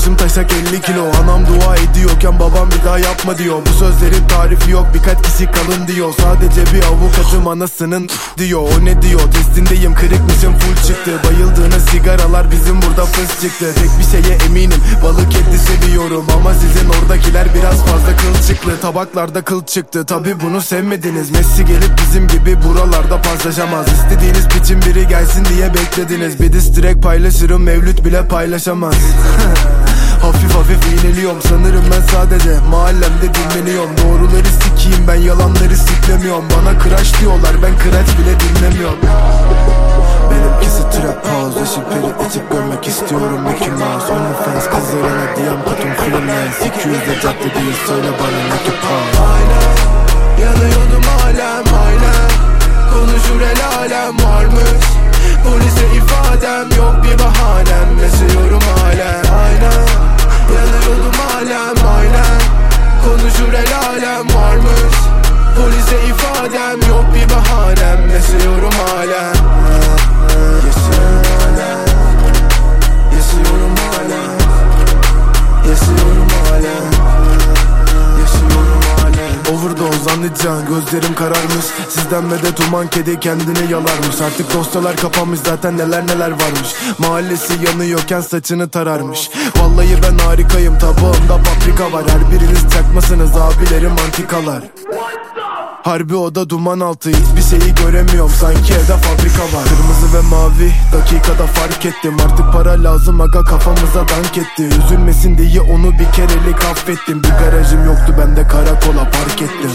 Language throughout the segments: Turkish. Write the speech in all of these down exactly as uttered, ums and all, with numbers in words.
Başım taşak elli kilo. Anam dua ediyorken babam bir daha yapma diyor. Bu sözlerin tarifi yok, birkaç kişi kalın diyor. Sadece bir avukatım anasının diyor. O ne diyor, testindeyim, kırıkmışım, full çıktı. Bayıldığınız sigaralar bizim burada fıs çıktı. Tek bir şeye eminim, balık eti seviyorum. Ama sizin oradakiler biraz fazla kılçıklı. Tabaklarda kıl çıktı, tabi bunu sevmediniz. Messi gelip bizim gibi buralarda paslaşamaz. İstediğiniz piçin biri gelsin diye beklediniz. Bir diss track paylaşırım, Mevlüt bile paylaşamaz. Hafif hafif iğneliyorum, sanırım ben sadece mahallemde dinleniyorum. Doğruları sikiyim, ben yalanları siklemiyorum. Bana crash diyorlar, ben crash bile dinlemiyorum. Benimkisi trap house, yeşil peri içip görmek istiyorum Mickey Mouse. OnlyFans kızlarına D M katım freelance. iki yüzde cadde değil, söyle bana ne ki pound. Aynen, yanıyordum alem aynen. Konuşur el alem varmış. Polise ifadem yok, bir bahanem. Yaşıyorum halen aynen. Yanıyordum alem aynen. Konuşur el alem varmış. Polise ifadem yok, bir bahanem. Yaşıyorum halen. Yaşıyorum halen. Yaşıyorum halen. Yaşıyorum halen. Yaşıyorum halen. Overdose anlayacaksın, gözlerim kararmış. Sizden medet uman kedi kendini yalarmış. Artık dosyalar kapanmış, zaten neler neler varmış. Mahallesi yanıyorken saçını tararmış. Vallahi ben harikayım, tabağımda paprika var. Her biriniz çakmasınız, abilerim antikalar. Harbi oda duman altı, hiçbir şeyi göremiyorum, sanki evde fabrika var. Kırmızı ve mavi dakikada fark ettim. Artık para lazım aga, kafamıza dank etti. Üzülmesin diye onu bir kerelik affettim. Bir garajım yoktu, ben de karakola park ettim.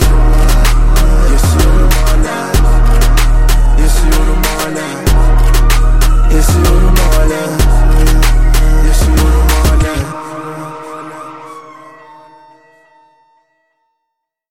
Yaşıyorum hala. Yaşıyorum hala. Yaşıyorum